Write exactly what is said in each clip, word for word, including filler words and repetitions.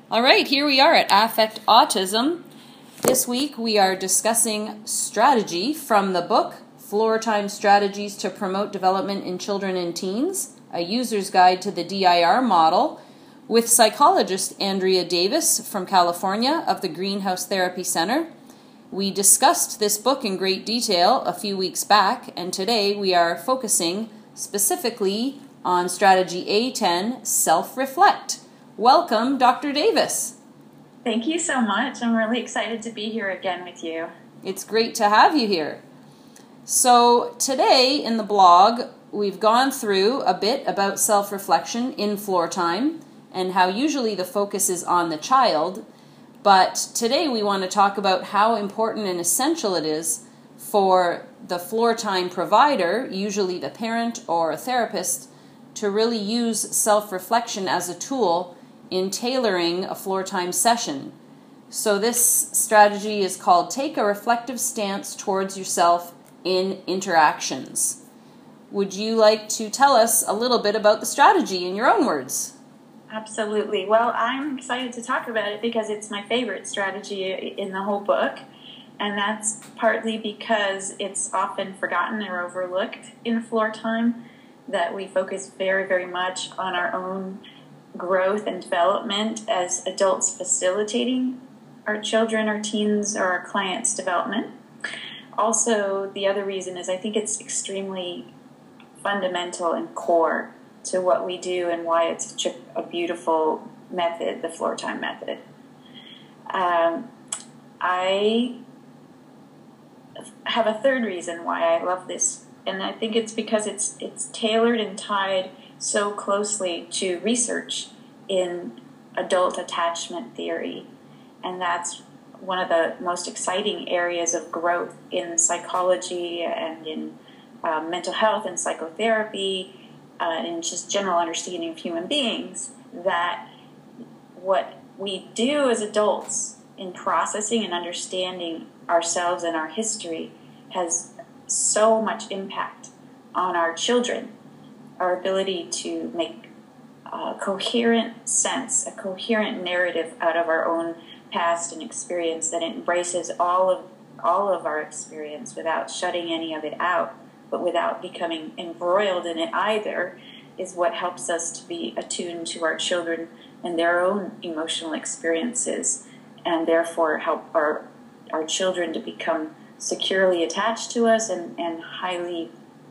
All right, here we are at Affect Autism. This week we are discussing strategy from the book Floor Time Strategies to Promote Development in Children and Teens, a user's guide to the D I R model, with psychologist Andrea Davis from California of the Greenhouse Therapy Center. We discussed this book in great detail a few weeks back, and today we are focusing specifically on strategy A ten, self-reflect. Welcome, Doctor Davis. Thank you so much. I'm really excited to be here again with you. It's great to have you here. So today in the blog, we've gone through a bit about self-reflection in floor time and how usually the focus is on the child. But today we want to talk about how important and essential it is for the floor time provider, usually the parent or a therapist, to really use self-reflection as a tool in tailoring a floor time session. So this strategy is called Take a Reflective Stance Towards Yourself in Interactions. Would you like to tell us a little bit about the strategy in your own words? Absolutely. Well, I'm excited to talk about it because it's my favorite strategy in the whole book, and that's partly because it's often forgotten or overlooked in floor time, that we focus very, very much on our own growth and development as adults facilitating our children, our teens, or our clients' development. Also, the other reason is I think it's extremely fundamental and core to what we do and why it's such a, a beautiful method, the floor time method. Um, I have a third reason why I love this, and I think it's because it's it's tailored and tied so closely to research in adult attachment theory, and that's one of the most exciting areas of growth in psychology and in uh, mental health and psychotherapy uh, and just general understanding of human beings, that what we do as adults in processing and understanding ourselves and our history has so much impact on our children. Our ability to make a coherent sense, a coherent narrative out of our own past and experience that embraces all of all of our experience without shutting any of it out, but without becoming embroiled in it either, is what helps us to be attuned to our children and their own emotional experiences, and therefore help our our children to become securely attached to us and, and highly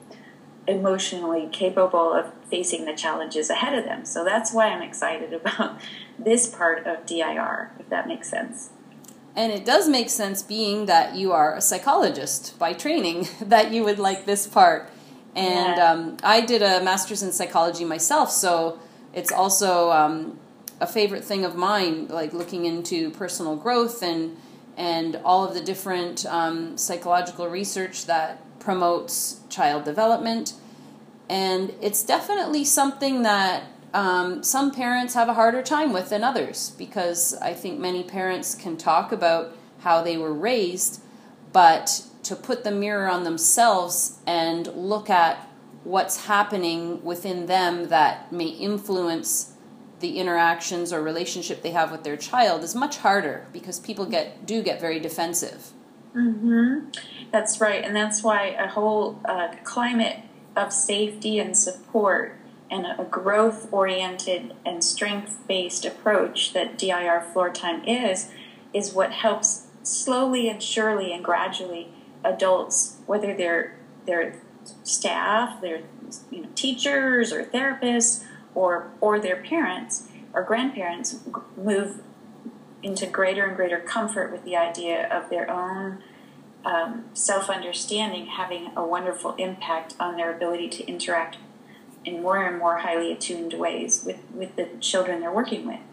emotionally capable of facing the challenges ahead of them. So that's why I'm excited about this part of D I R, if that makes sense. And it does make sense, being that you are a psychologist by training, that you would like this part. And yeah. um, I did a master's in psychology myself, so it's also um, a favorite thing of mine, like looking into personal growth and and all of the different um, psychological research that promotes child development. And it's definitely something that um, some parents have a harder time with than others, because I think many parents can talk about how they were raised, but to put the mirror on themselves and look at what's happening within them that may influence the interactions or relationship they have with their child is much harder, because people get do get very defensive. Mm-hmm. That's right, and that's why a whole uh, climate of safety and support and a growth-oriented and strength-based approach that D I R floor time is, is what helps slowly and surely and gradually adults, whether they're they're staff, they're you know, teachers or therapists, or or their parents or grandparents, move into greater and greater comfort with the idea of their own um, self-understanding having a wonderful impact on their ability to interact in more and more highly attuned ways with, with the children they're working with.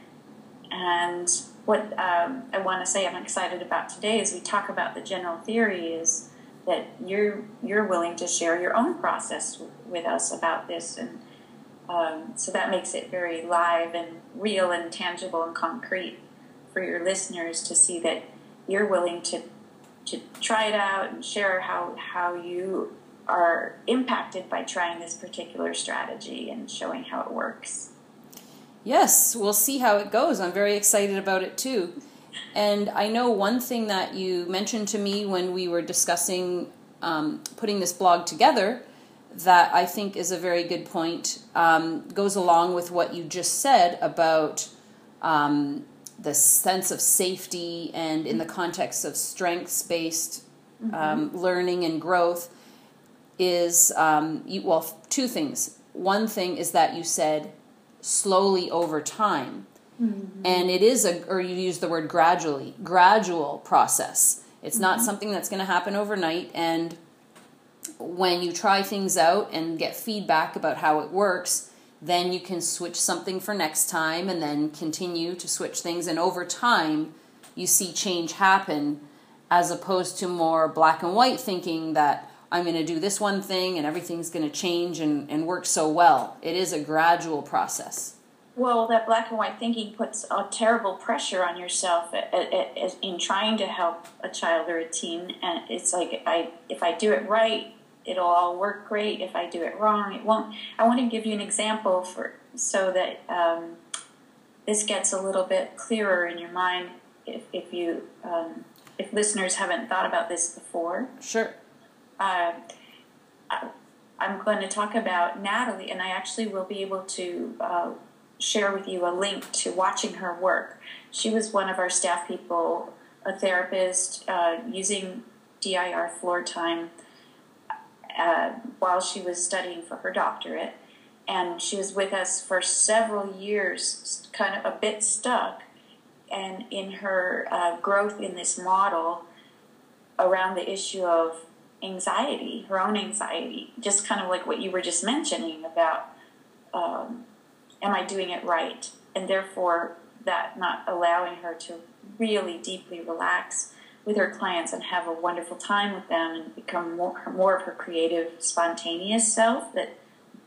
And what um, I want to say I'm excited about today as we talk about the general theory is that you're you're willing to share your own process w- with us about this, and um, so that makes it very live and real and tangible and concrete for your listeners to see that you're willing to to try it out and share how how you are impacted by trying this particular strategy and showing how it works. Yes, we'll see how it goes. I'm very excited about it too. And I know one thing that you mentioned to me when we were discussing um, putting this blog together that I think is a very good point, um, goes along with what you just said about um, the sense of safety and in the context of strengths-based um, mm-hmm. learning and growth is, um, you, well, two things. One thing is that you said slowly over time. Mm-hmm. And it is a, or you use the word gradually, gradual process. It's mm-hmm. not something that's going to happen overnight. And when you try things out and get feedback about how it works, then you can switch something for next time and then continue to switch things. And over time, you see change happen as opposed to more black and white thinking that I'm going to do this one thing and everything's going to change and, and work so well. It is a gradual process. Well, that black and white thinking puts a terrible pressure on yourself in trying to help a child or a teen. And it's like, I, if I do it right, it'll all work great. If I do it wrong, it won't. I want to give you an example for so that um, this gets a little bit clearer in your mind if, if you um, if listeners haven't thought about this before. Sure. Uh, I, I'm going to talk about Natalie, and I actually will be able to uh, share with you a link to watching her work. She was one of our staff people, a therapist, uh, using D I R floor time uh, while she was studying for her doctorate. And she was with us for several years, kind of a bit stuck, and in her uh, growth in this model around the issue of anxiety, her own anxiety, just kind of like what you were just mentioning about, um, am I doing it right? And therefore, that not allowing her to really deeply relax with her clients and have a wonderful time with them and become more, more of her creative, spontaneous self. That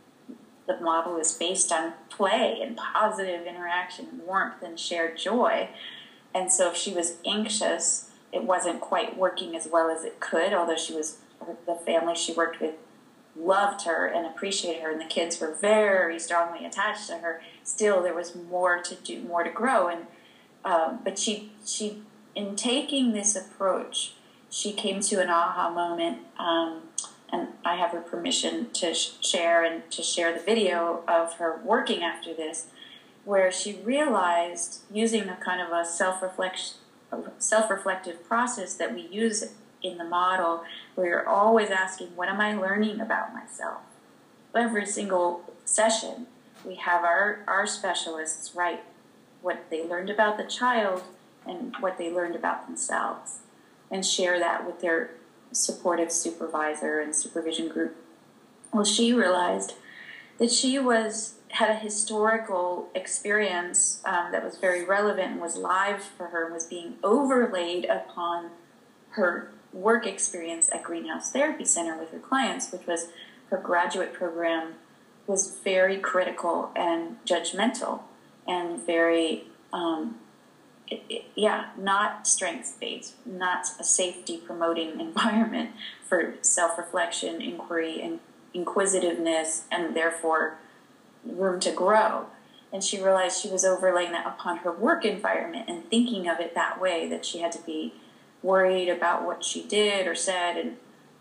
the model is based on play and positive interaction and warmth and shared joy. And so if she was anxious, it wasn't quite working as well as it could, although she was, the family she worked with loved her and appreciated her, and the kids were very strongly attached to her. Still, there was more to do, more to grow. And um, but she, she, in taking this approach, she came to an aha moment, um, and I have her permission to sh- share and to share the video of her working after this, where she realized, using a kind of a self-reflection, self-reflective process that we use in the model, where you're always asking, what am I learning about myself? Every single session, we have our, our specialists write what they learned about the child and what they learned about themselves, and share that with their supportive supervisor and supervision group. Well, she realized that she was had a historical experience um, that was very relevant and was live for her, and was being overlaid upon her work experience at Greenhouse Therapy Center with her clients, which was her graduate program was very critical and judgmental and very, um, it, it, yeah, not strengths-based, not a safety-promoting environment for self-reflection, inquiry, and inquisitiveness, and therefore room to grow. And she realized she was overlaying that upon her work environment and thinking of it that way, that she had to be worried about what she did or said, and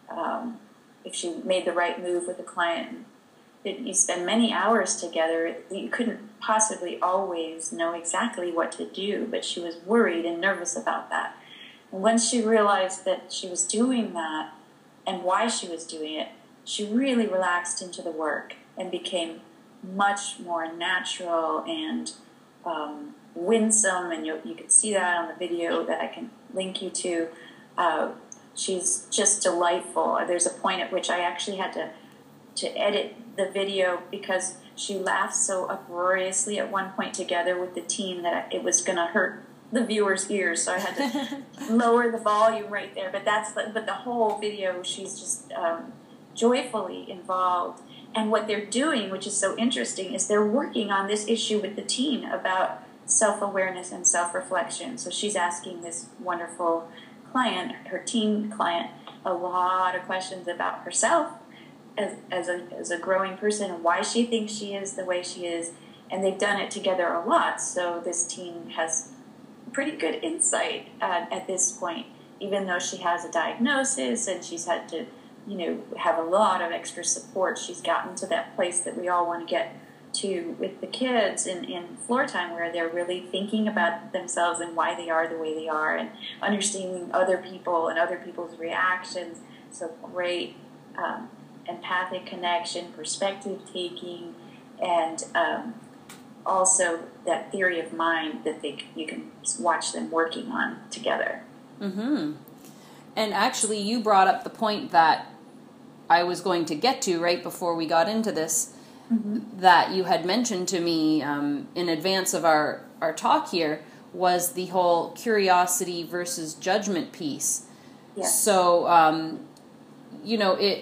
um, if she made the right move with a client. It, you spend many hours together. You couldn't possibly always know exactly what to do, but she was worried and nervous about that. And once she realized that she was doing that and why she was doing it, she really relaxed into the work and became much more natural and um, winsome, and you, you can see that on the video that I can link you to. Uh, she's just delightful. There's a point at which I actually had to to edit the video because she laughed so uproariously at one point together with the team that it was going to hurt the viewer's ears, so I had to lower the volume right there. But that's the, but the whole video, she's just um, joyfully involved. And what they're doing, which is so interesting, is they're working on this issue with the teen about self-awareness and self-reflection. So she's asking this wonderful client, her teen client, a lot of questions about herself as, as, a, as a growing person, and why she thinks she is the way she is, and they've done it together a lot. So this team has pretty good insight uh, at this point, even though she has a diagnosis and she's had to, you know, have a lot of extra support. She's gotten to that place that we all want to get to with the kids in, in floor time, where they're really thinking about themselves and why they are the way they are, and understanding other people and other people's reactions. So great um, empathic connection, perspective taking, and um, also that theory of mind that they you can watch them working on together. Mm-hmm. And actually, you brought up the point that I was going to get to right before we got into this, mm-hmm. that you had mentioned to me um, in advance of our, our talk here, was the whole curiosity versus judgment piece. Yes. So, um, you know, it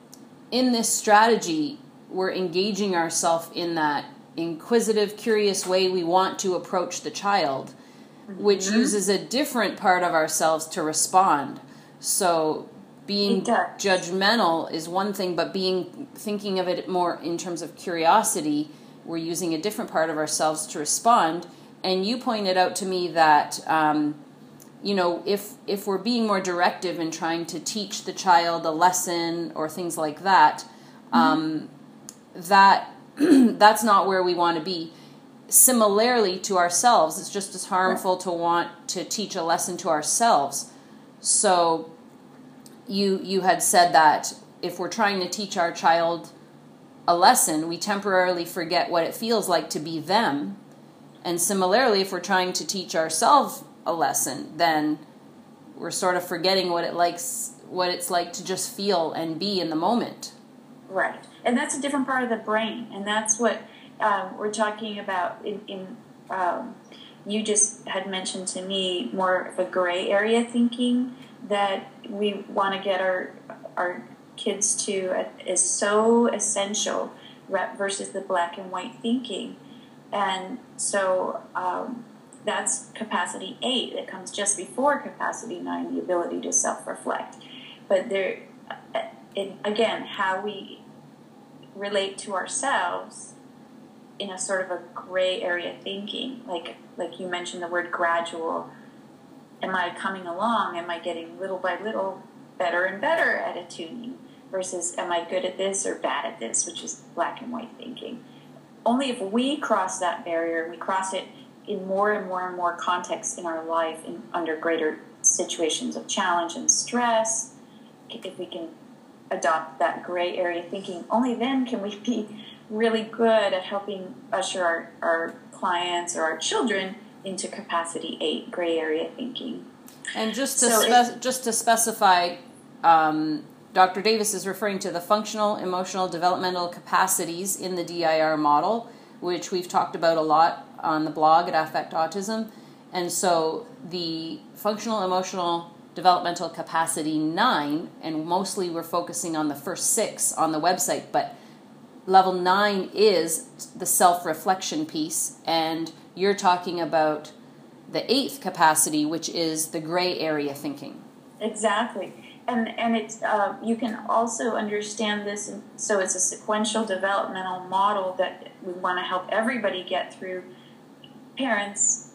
in this strategy, we're engaging ourselves in that inquisitive, curious way we want to approach the child, mm-hmm. which uses a different part of ourselves to respond. So being judgmental is one thing, but being thinking of it more in terms of curiosity, we're using a different part of ourselves to respond. And you pointed out to me that, um, you know, if if we're being more directive in trying to teach the child a lesson or things like that, mm-hmm. um, that that's not where we want to be. Similarly to ourselves, it's just as harmful to want to teach a lesson to ourselves. So you you had said that if we're trying to teach our child a lesson, we temporarily forget what it feels like to be them. And similarly, if we're trying to teach ourselves a lesson, then we're sort of forgetting what it likes what it's like to just feel and be in the moment. Right. And that's a different part of the brain. And that's what um, we're talking about in, in um, you just had mentioned to me more of a gray area thinking that we want to get our our kids to is so essential versus the black and white thinking. And so um, that's capacity eight. It comes just before capacity nine, the ability to self-reflect. But there, it, again, how we relate to ourselves in a sort of a gray area thinking, like like you mentioned the word gradual. Am I coming along? Am I getting little by little better and better at attuning? Versus am I good at this or bad at this, which is black and white thinking. Only if we cross that barrier, we cross it in more and more and more contexts in our life, in, under greater situations of challenge and stress, if we can adopt that gray area thinking, only then can we be really good at helping usher our, our clients or our children into capacity eight, gray area thinking. And just to so spe- it, just to specify, um, Doctor Davis is referring to the functional, emotional, developmental capacities in the D I R model, which we've talked about a lot on the blog at Affect Autism. And so the functional, emotional, developmental capacity nine, and mostly we're focusing on the first six on the website, but level nine is the self-reflection piece, and you're talking about the eighth capacity, which is the gray area thinking. Exactly. And and it's uh, you can also understand this, in, so it's a sequential developmental model that we want to help everybody get through, parents,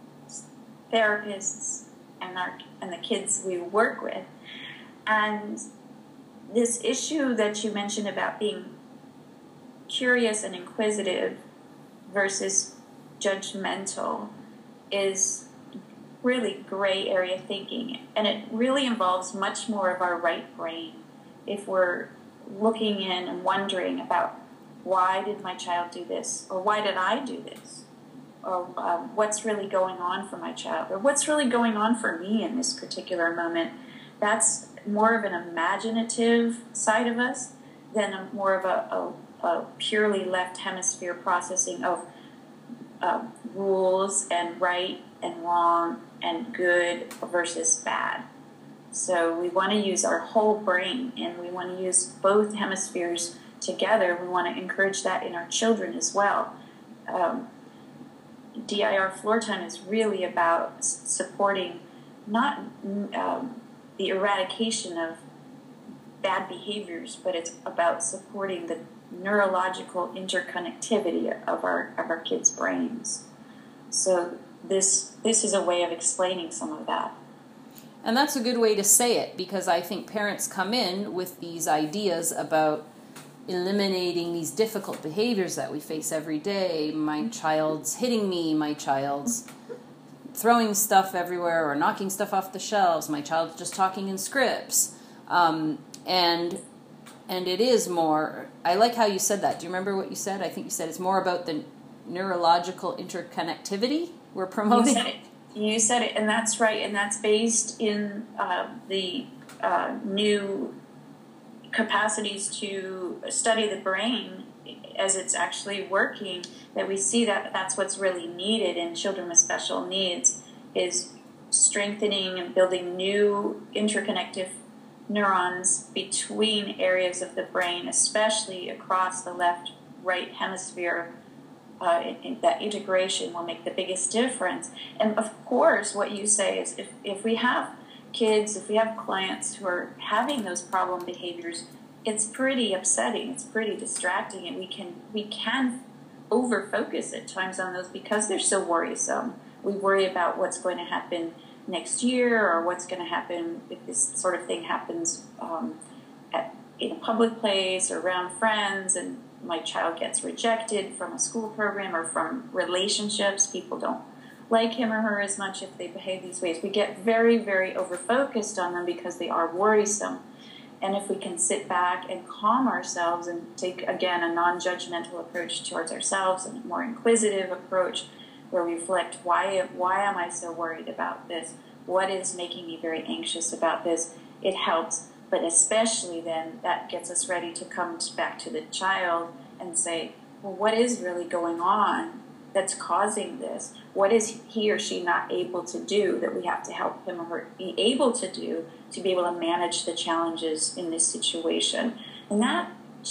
therapists, and our and the kids we work with. And this issue that you mentioned about being curious and inquisitive versus judgmental is really gray area thinking, and it really involves much more of our right brain. If we're looking in and wondering about why did my child do this, or why did I do this, or um, what's really going on for my child, or what's really going on for me in this particular moment, that's more of an imaginative side of us than a, more of a, a, a purely left hemisphere processing of uh, rules and right and wrong and good versus bad. So we want to use our whole brain, and we want to use both hemispheres together. We want to encourage that in our children as well. Um, D I R floor time is really about supporting not um, the eradication of bad behaviors, but it's about supporting the, neurological interconnectivity of our of our kids' brains. So this this is a way of explaining some of that. And that's a good way to say it, because I think parents come in with these ideas about eliminating these difficult behaviors that we face every day. My child's hitting me, my child's throwing stuff everywhere or knocking stuff off the shelves, my child's just talking in scripts. Um, and and it is more, I like how you said that. Do you remember what you said? I think you said it's more about the neurological interconnectivity we're promoting. You said it, you said it and that's right. And that's based in uh, the uh, new capacities to study the brain as it's actually working, that we see that that's what's really needed in children with special needs, is strengthening and building new interconnective neurons between areas of the brain, especially across the left-right hemisphere. Uh, in, in that integration will make the biggest difference. And of course, what you say is if, if we have kids, if we have clients who are having those problem behaviors, it's pretty upsetting, it's pretty distracting, and we can we can over focus at times on those because they're so worrisome. We worry about what's going to happen next year, or what's going to happen if this sort of thing happens um, at, in a public place or around friends, and my child gets rejected from a school program or from relationships. People don't like him or her as much if they behave these ways. We get very, very over-focused on them because they are worrisome. And if we can sit back and calm ourselves and take, again, a non-judgmental approach towards ourselves and a more inquisitive approach where we reflect, why, why am I so worried about this? What is making me very anxious about this? It helps. But especially then, that gets us ready to come back to the child and say, well, what is really going on that's causing this? What is he or she not able to do that we have to help him or her be able to do to be able to manage the challenges in this situation? And that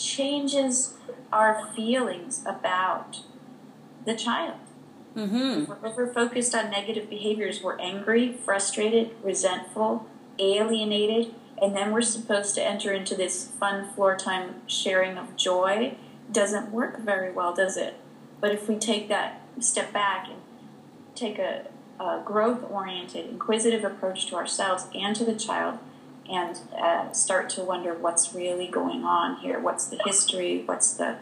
changes our feelings about the child. Mm-hmm. If we're, if we're focused on negative behaviors, we're angry, frustrated, resentful, alienated, and then we're supposed to enter into this fun floor time sharing of joy. Doesn't work very well, does it? But if we take that step back and take a, a growth-oriented, inquisitive approach to ourselves and to the child, and uh, start to wonder what's really going on here, what's the history, what's the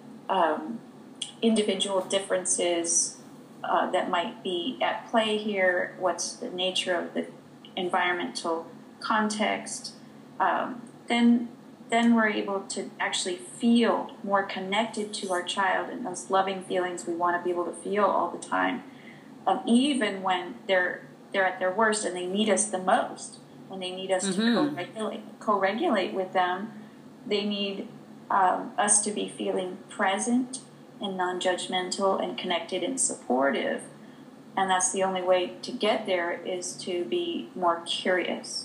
um, individual differences uh, that might be at play here, what's the nature of the environmental context, um, then then we're able to actually feel more connected to our child, and those loving feelings we want to be able to feel all the time, um, even when they're they're at their worst and they need us the most. When they need us mm-hmm. to co-regulate, co-regulate with them, they need um, us to be feeling present and non-judgmental and connected and supportive. And that's the only way to get there, is to be more curious.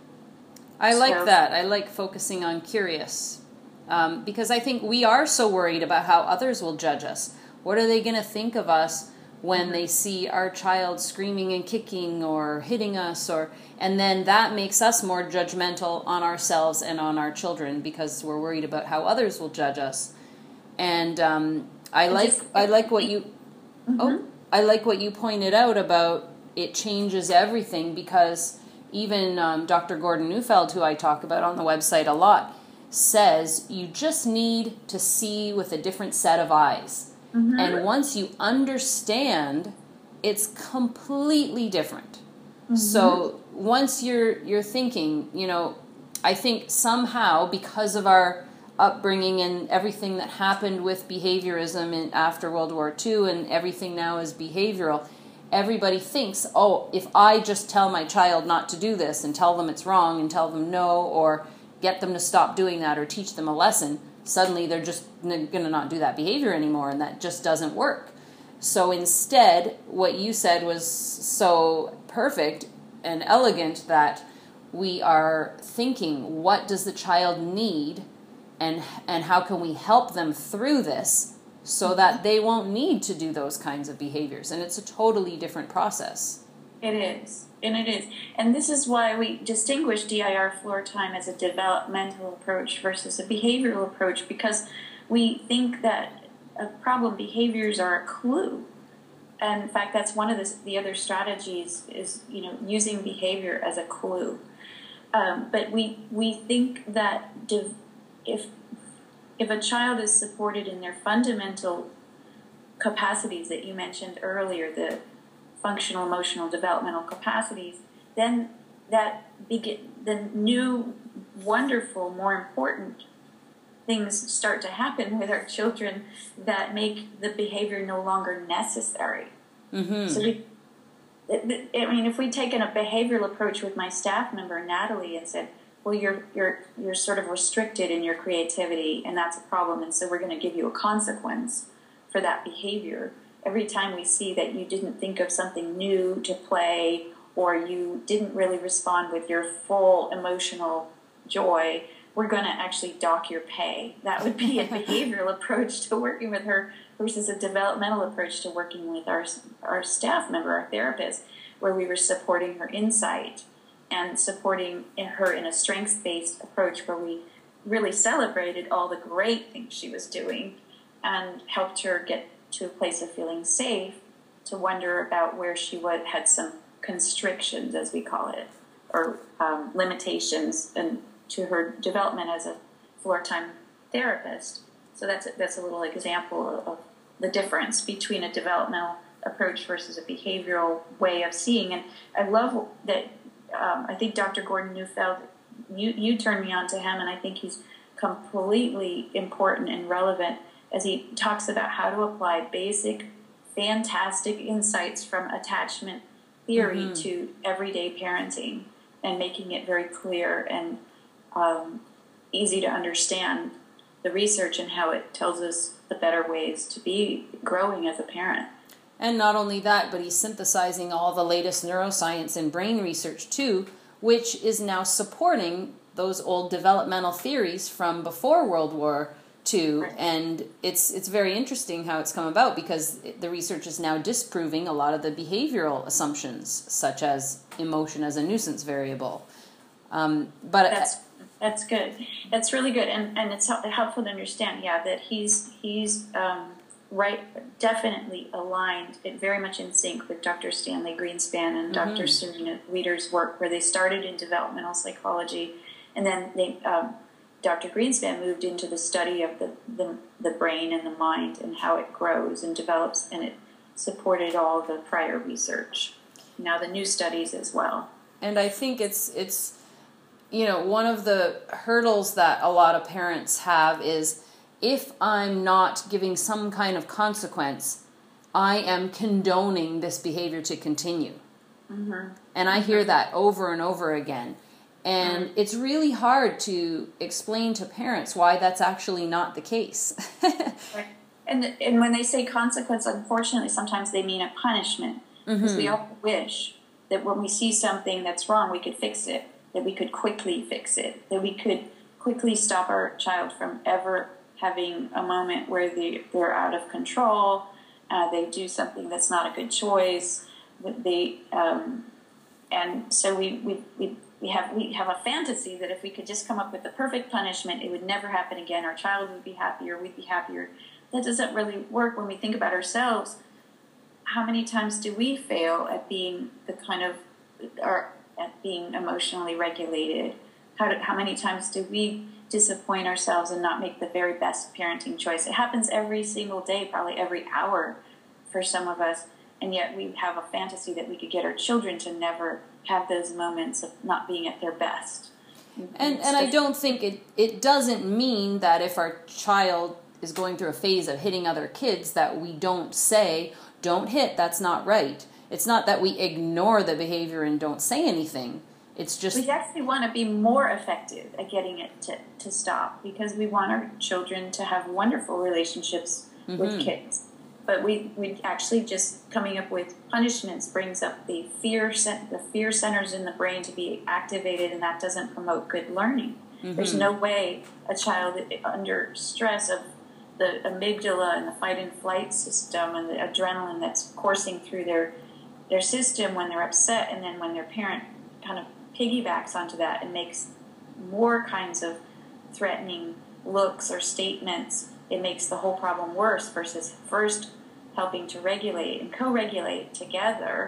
I like so, that. I like focusing on curious. Um, because I think we are so worried about how others will judge us. What are they going to think of us when mm-hmm. they see our child screaming and kicking or hitting us? or And then that makes us more judgmental on ourselves and on our children because we're worried about how others will judge us. And um, I like just, I like what you... Mm-hmm. Oh, I like what you pointed out about it changes everything, because even um, Doctor Gordon Neufeld, who I talk about on the website a lot, says you just need to see with a different set of eyes. Mm-hmm. And once you understand, it's completely different. Mm-hmm. So once you're you're thinking, you know, I think somehow because of our upbringing and everything that happened with behaviorism in, after World War Two, and everything now is behavioral, everybody thinks, oh, if I just tell my child not to do this and tell them it's wrong and tell them no, or get them to stop doing that or teach them a lesson, suddenly they're just going to not do that behavior anymore, and that just doesn't work. So instead, what you said was so perfect and elegant, that we are thinking, what does the child need, and and how can we help them through this so that they won't need to do those kinds of behaviors. And it's a totally different process. It is. And it is. And this is why we distinguish D I R floor time as a developmental approach versus a behavioral approach, because we think that uh, problem behaviors are a clue. And in fact, that's one of the, the other strategies is, you know, using behavior as a clue. Um, but we we think that div- if if a child is supported in their fundamental capacities that you mentioned earlier, the functional, emotional, developmental capacities, then that begin the new, wonderful, more important things start to happen with our children that make the behavior no longer necessary. Mm-hmm. So we, I mean, if we'd taken a behavioral approach with my staff member Natalie and said, "Well, you're you're you're sort of restricted in your creativity, and that's a problem, and so we're going to give you a consequence for that behavior. Every time we see that you didn't think of something new to play, or you didn't really respond with your full emotional joy, we're going to actually dock your pay." That would be a behavioral approach to working with her versus a developmental approach to working with our our staff member, our therapist, where we were supporting her insight and supporting her in a strengths-based approach where we really celebrated all the great things she was doing and helped her get to a place of feeling safe to wonder about where she would, had some constrictions, as we call it, or um, limitations and to her development as a floor-time therapist. So that's a, that's a little example of the difference between a developmental approach versus a behavioral way of seeing. And I love that, um, I think Doctor Gordon Neufeld, you, you turned me on to him, and I think he's completely important and relevant as he talks about how to apply basic, fantastic insights from attachment theory mm-hmm. to everyday parenting and making it very clear and um, easy to understand the research and how it tells us the better ways to be growing as a parent. And not only that, but he's synthesizing all the latest neuroscience and brain research too, which is now supporting those old developmental theories from before World War Two. Right. And it's it's very interesting how it's come about because the research is now disproving a lot of the behavioral assumptions, such as emotion as a nuisance variable. Um, but that's that's good. That's really good, and and it's helpful to understand. Yeah, that he's he's um, right, definitely aligned, very much in sync with Doctor Stanley Greenspan and mm-hmm. Doctor Serena Weider's work, where they started in developmental psychology, and then they. Um, Doctor Greenspan moved into the study of the, the the brain and the mind and how it grows and develops, and it supported all the prior research. Now the new studies as well. And I think it's it's you know, one of the hurdles that a lot of parents have is if I'm not giving some kind of consequence, I am condoning this behavior to continue. Mm-hmm. And I hear that over and over again. And mm-hmm. it's really hard to explain to parents why that's actually not the case. Right. And and when they say consequence, unfortunately, sometimes they mean a punishment. Because mm-hmm. we all wish that when we see something that's wrong, we could fix it, that we could quickly fix it, that we could quickly stop our child from ever having a moment where they, they're out of control, uh, they do something that's not a good choice, they, um, and so we, we, we We have we have a fantasy that if we could just come up with the perfect punishment, it would never happen again. Our child would be happier, we'd be happier. That doesn't really work when we think about ourselves. How many times do we fail at being the kind of, or at being emotionally regulated? How do, how many times do we disappoint ourselves and not make the very best parenting choice? It happens every single day, probably every hour for some of us. And yet we have a fantasy that we could get our children to never have those moments of not being at their best. And and I don't think it, it doesn't mean that if our child is going through a phase of hitting other kids that we don't say, don't hit, that's not right. It's not that we ignore the behavior and don't say anything. It's just... We actually want to be more effective at getting it to, to stop because we want our children to have wonderful relationships mm-hmm. with kids. But we, we actually just coming up with punishments brings up the fear the fear centers in the brain to be activated, and that doesn't promote good learning. Mm-hmm. There's no way a child under stress of the amygdala and the fight and flight system and the adrenaline that's coursing through their their system when they're upset, and then when their parent kind of piggybacks onto that and makes more kinds of threatening looks or statements it makes the whole problem worse versus first helping to regulate and co-regulate together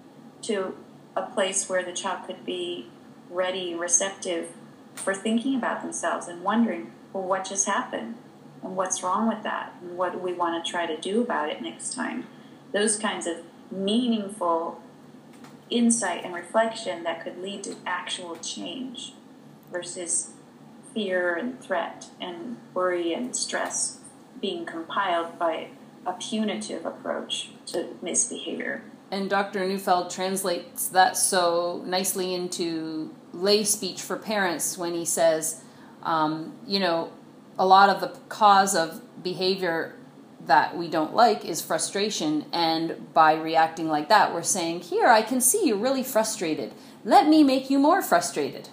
to a place where the child could be ready, receptive for thinking about themselves and wondering, well, what just happened? And what's wrong with that? And what do we want to try to do about it next time? Those kinds of meaningful insight and reflection that could lead to actual change versus fear and threat and worry and stress being compiled by a punitive approach to misbehavior. And Doctor Neufeld translates that so nicely into lay speech for parents when he says, um, you know, a lot of the cause of behavior that we don't like is frustration, and by reacting like that, we're saying, here, I can see you're really frustrated. Let me make you more frustrated.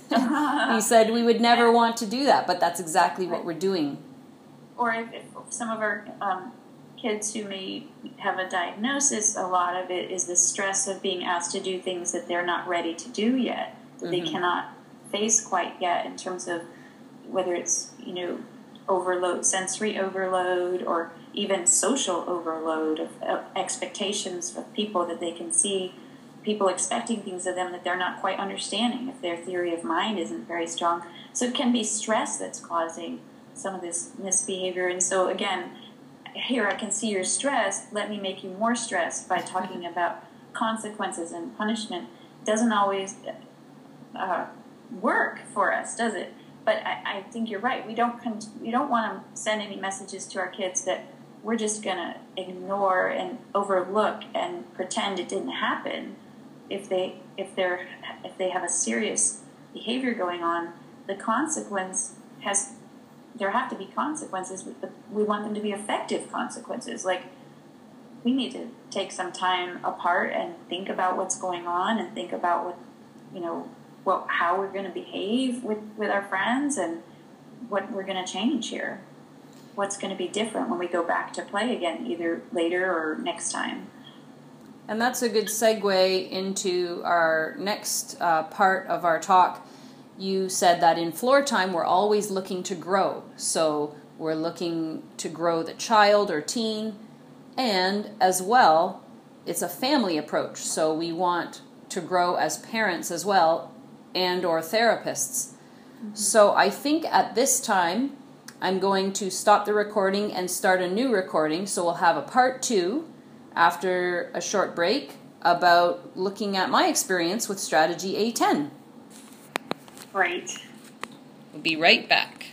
He said we would never want to do that, but that's exactly what we're doing. Or if, if some of our um, kids who may have a diagnosis, a lot of it is the stress of being asked to do things that they're not ready to do yet, that mm-hmm. they cannot face quite yet, in terms of whether it's, you know, overload, sensory overload, or even social overload of, of expectations of people that they can see, people expecting things of them that they're not quite understanding if their theory of mind isn't very strong. So it can be stress that's causing some of this misbehavior. And so again, here, I can see you're stressed, let me make you more stressed by talking about consequences and punishment. It doesn't always uh, work for us, does it? But I, I think you're right. We don't con- we don't want to send any messages to our kids that we're just going to ignore and overlook and pretend it didn't happen. If they if they're if they have a serious behavior going on, the consequence has there have to be consequences, but we want them to be effective consequences. Like, we need to take some time apart and think about what's going on, and think about what, you know, what how we're going to behave with, with our friends, and what we're going to change here. What's going to be different when we go back to play again, either later or next time. And that's a good segue into our next uh, part of our talk. You said that in floor time, we're always looking to grow. So we're looking to grow the child or teen, and as well, it's a family approach. So we want to grow as parents as well, and or therapists. Mm-hmm. So I think at this time, I'm going to stop the recording and start a new recording. So we'll have a part two after a short break about looking at my experience with strategy A ten. Right. We'll be right back.